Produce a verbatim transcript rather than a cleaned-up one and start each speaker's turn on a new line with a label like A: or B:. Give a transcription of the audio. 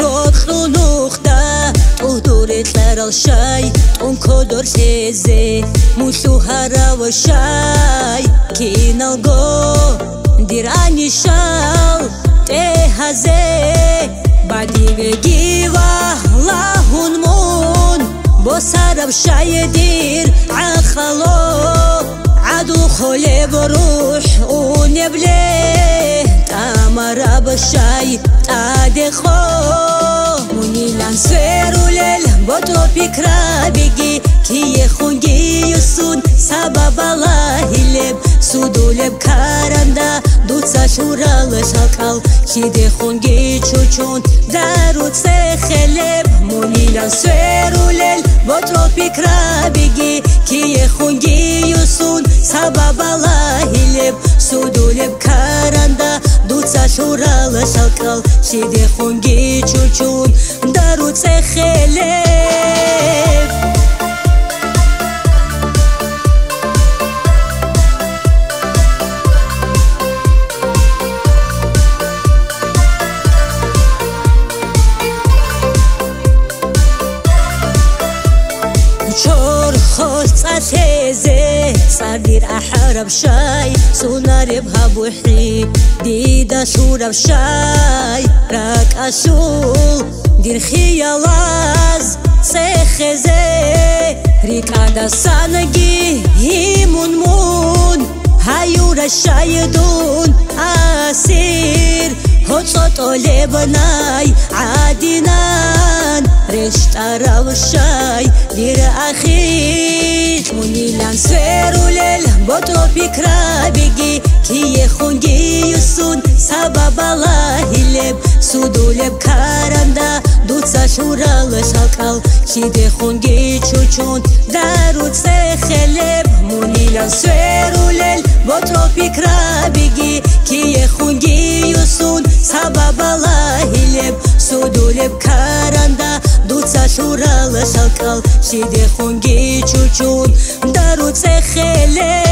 A: როყრუნუხდა ტუდური წერალშაი ტუნქოდორ სეზე მუსუჰარავშაი კინალგო დირანიშალ ტეჰაზე ბადივეგივა ლაჰუნმუნ ბოსარავშაი დირ ახალო عدو خلب روح ونبله تامر بشاي تادخو ونيلان سيرولل بوتروبيك رابيجي كي يخونجي يسون سبب الله لب سودولب كارندا دوتسا شورال شاكال كي خونجي چوچون دارو تسخلب ونيلان سيرولل بوتروبيك رابيجي كي يخونجي يسون سبب الله لب سودولب كارندا دوتسا شورال شاكال كي خونجي چوچون دارو تسخلب سيزي صدير أحرب شاي سونارب هبوحي ديدا شورب شاي راك أشول دير خيالاز سيخزي ريكادا سانجي هيمون مون هايورا شايدون أسير هوتشوت لبناي عادينان رشتا روشاي دير أخيش ونيلان سيرولل بوتروبيك رابيجي كي يخونجي يسون سبب الله لب سودولب كارندا دوتسا شورال شاكال كي خونجي چوچون دارو تسخلب ونيلان سيرولل بوتروبيك رابيجي كي يخونجي يسون سبب الله لب سودولب كارندا دوتسا شورال شاكال كي خونجي چوچون دارو تسخلب